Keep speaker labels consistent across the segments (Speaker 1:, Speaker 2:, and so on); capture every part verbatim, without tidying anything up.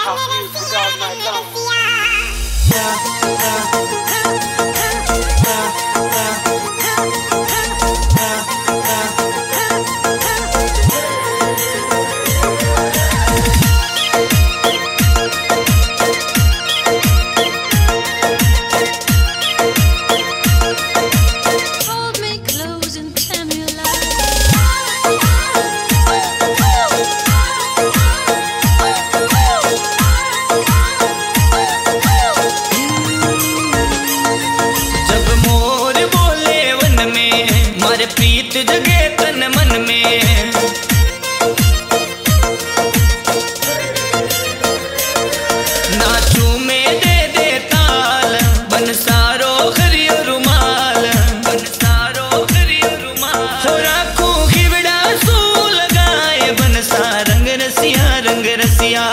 Speaker 1: I feel good all night long.
Speaker 2: प्रीत जगे तन मन में नाचू में दे दे ताल बन सारो खरियो रुमाल बन सारो खरियो रुमाल हो राखू खिवड़ा सू लगाए बन सा रंग रसिया रंग रसिया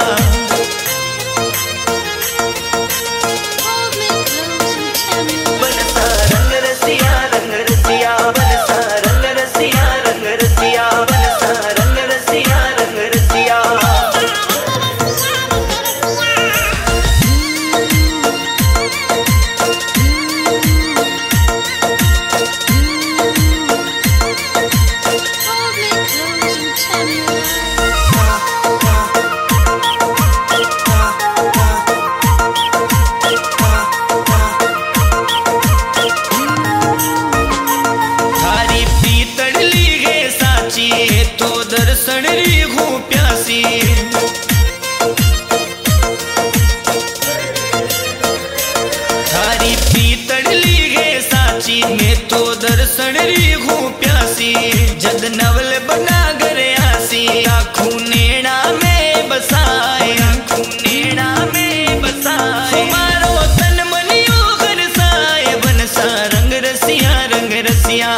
Speaker 2: बन सा रंग रसिया रंग रसिया बन सा रंग रसिया रंग रसिया बन सा रंग रसिया रंग रसिया तो दर्शन री हूँ प्यासी थारी पीतड़ ली गे साची मैं तो दर्शन री हूँ प्यासी जद नवल बना गरे आसी आँखों नेड़ा में बसाए आँखों नेड़ा में बसाए मारो तन मनियो गरसाए बन सा रंग रसिया रंग रसिया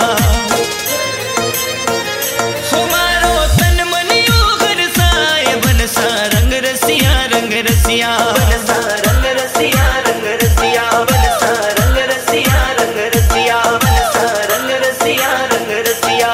Speaker 2: रंग रसिया रंग रसिया बन सा रंग रसिया रंग रसिया बन सा रंग रसिया रंग रसिया बन सा रंग रसिया रंग रसिया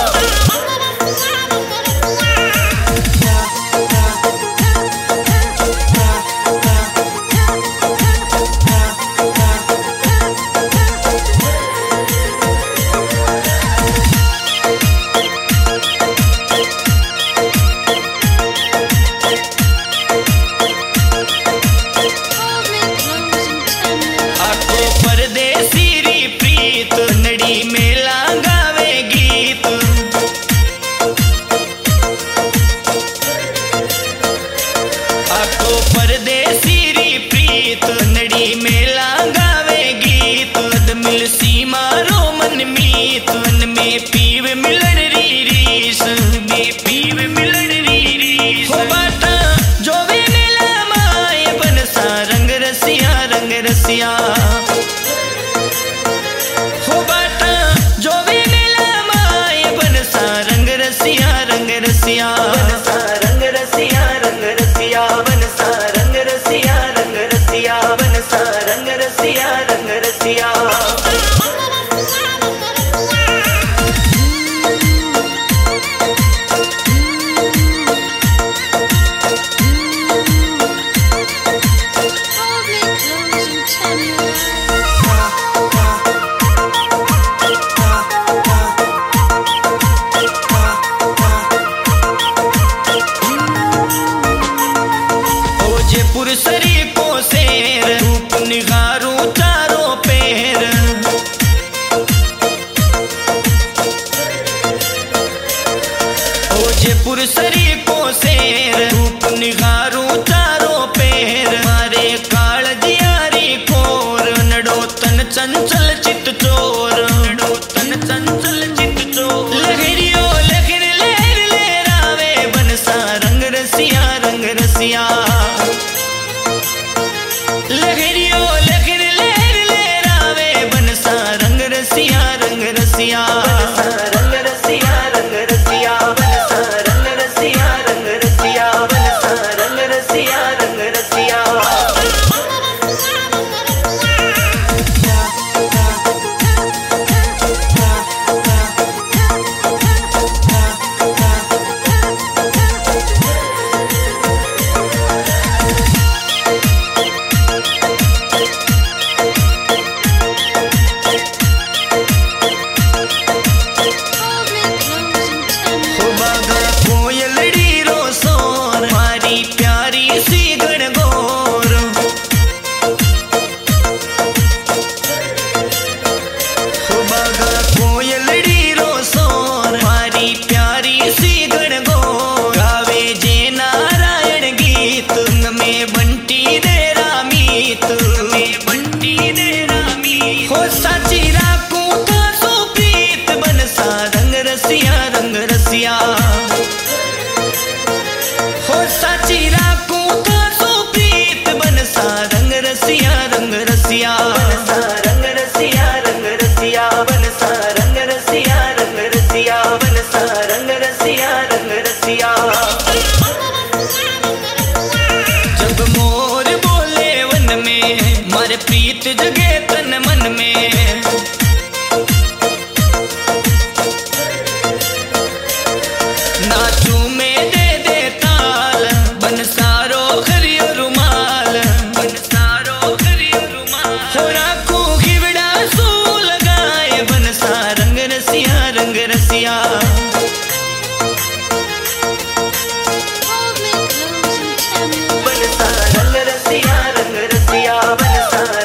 Speaker 2: परदेसी री प्रीत नड़ी मेला गावे गीत मिल सीमा रो मन मीत मन में पीव मिलन री रीस में पीव मिलन री रीस हो बाटा जो वे मेला माए बन सा रंग रसिया रंग रसिया हो बाटा जो वे मेला माए बन सा रंग रसिया रंग रसिया बन सा रंग रसिया रंग रसिया बन सा रंग रसिया रंग रसिया बन सा रंग रसिया रंग रसिया पुरसरी को शेर रूप निगारू चारों पैर ओजे पुरसरी को शेर रूप निगारू चारों पैर मारे काल जियारी कोर नडो तन चंचल चित चोर नडो तन चंचल चित चोर लहरियो लहर लहर लहरावे बन सा रंग रसिया रंग रसिया लहरियो लहर लहर लहरावे बन सा रंग रसिया रंग रसिया बन सा रंग रसिया रंग रसिया बन सा रंग रसिया रंग रसिया बन सा रंग रसिया रंग रसिया मारी प्यारी सी गणगौर। हो बागा कोयलड़ी रो सोर मारी प्यारी सी गणगौर। गावे जे नारायण गीत में बंटी दे रामीत में बंटी दे रामीत। हो साची राखू था सो प्रीत बनसा रंग रसिया रंग रसिया। हो साची राखू था सो प्रीत बनसा रंग रसिया रंग रसिया। बनसा रंग रसिया रंग रसिया बनसा रंग रसिया रंग रसिया बनसा रंग रसिया रंग रसिया। जब मोर बोले वन में मारे प्रीत जगे तन मन में। नाचू में दे दे ताल बन सारो खरियो रुमाल बन सारो खरियो रुमाल। हो राखू घिवड़ा सू लगाए बन सा रंग रसिया रंग रसिया।
Speaker 1: Hold me close and tell me
Speaker 2: बनसा रंग रसिया रंग रसिया बनसा